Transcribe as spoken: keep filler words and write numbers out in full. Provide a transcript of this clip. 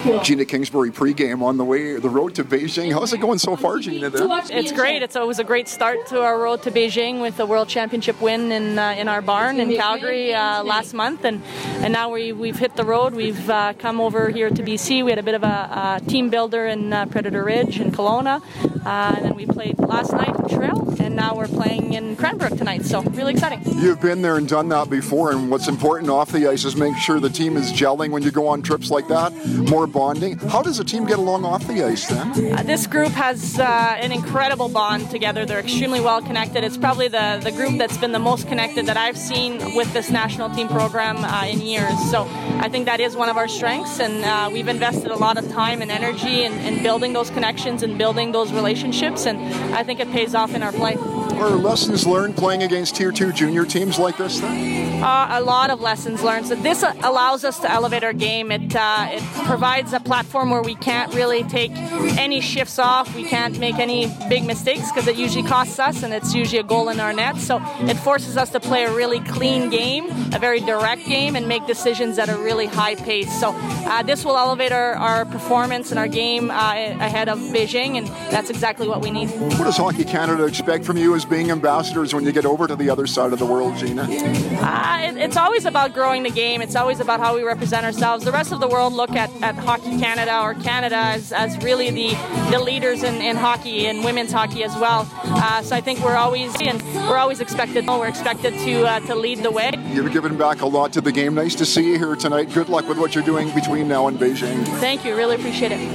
Gina Kingsbury pregame on the way, the road to Beijing. How's it going so far, Gina? There? It's great. It's, it was a great start to our road to Beijing with the World Championship win in uh, in our barn in Calgary uh, last month, and and now we we've hit the road. We've uh, come over here to B C. We had a bit of a, a team builder in uh, Predator Ridge in Kelowna, uh, and then we played last night in Trail, and now we're playing in Cranbrook tonight. So really exciting. You've been there and done that before, and what's important off the ice is make sure the team is gelling when you go on trips like that. More bonding. How does a team get along off the ice then? Uh, this group has uh, an incredible bond together. They're extremely well connected. It's probably the, the group that's been the most connected that I've seen with this national team program uh, in years. So I think that is one of our strengths, and uh, we've invested a lot of time and energy in, in building those connections and building those relationships, and I think it pays off in our play. Are lessons learned playing against Tier two junior teams like this then? Uh, a lot of lessons learned. So this allows us to elevate our game. It uh, it provides a platform where we can't really take any shifts off. We can't make any big mistakes because it usually costs us, and it's usually a goal in our net. So it forces us to play a really clean game, a very direct game, and make decisions at a really high pace. So uh, this will elevate our, our performance and our game uh, ahead of Beijing, and that's exactly what we need. What does Hockey Canada expect from you as being ambassadors when you get over to the other side of the world, Gina? Uh, it, it's always about growing the game. It's always about how we represent ourselves. The rest of the world look at, at Hockey Canada or Canada as, as really the, the leaders in, in hockey and women's hockey as well. Uh, so I think we're always and we're always expected. We're expected to uh, to lead the way. You've given back a lot to the game. Nice to see you here tonight. Good luck with what you're doing between now and Beijing. Thank you. Really appreciate it.